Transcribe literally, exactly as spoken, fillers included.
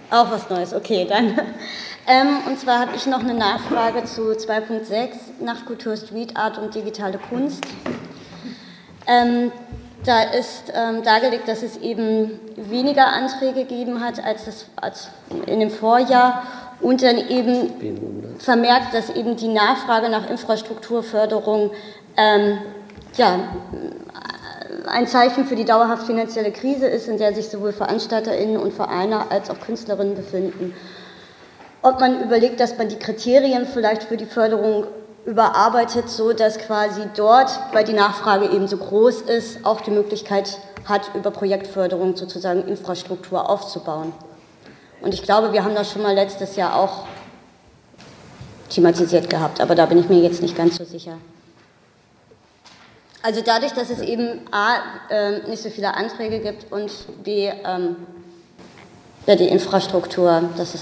Auch was Neues, okay, dann. Ähm, und zwar habe ich noch eine Nachfrage zu zwei Punkt sechs, Nachtkultur, Street Art und digitale Kunst. Ähm, da ist ähm, dargelegt, dass es eben weniger Anträge gegeben hat als, das, als in dem Vorjahr und dann eben vermerkt, dass eben die Nachfrage nach Infrastrukturförderung ähm, ja, ein Zeichen für die dauerhaft finanzielle Krise ist, in der sich sowohl VeranstalterInnen und Vereine als auch Künstlerinnen befinden. Ob man überlegt, dass man die Kriterien vielleicht für die Förderung überarbeitet, so dass quasi dort, weil die Nachfrage eben so groß ist, auch die Möglichkeit hat, über Projektförderung sozusagen Infrastruktur aufzubauen. Und ich glaube, wir haben das schon mal letztes Jahr auch thematisiert gehabt, aber da bin ich mir jetzt nicht ganz so sicher. Also dadurch, dass es eben A, äh, nicht so viele Anträge gibt und B, ähm, ja, die Infrastruktur, das ist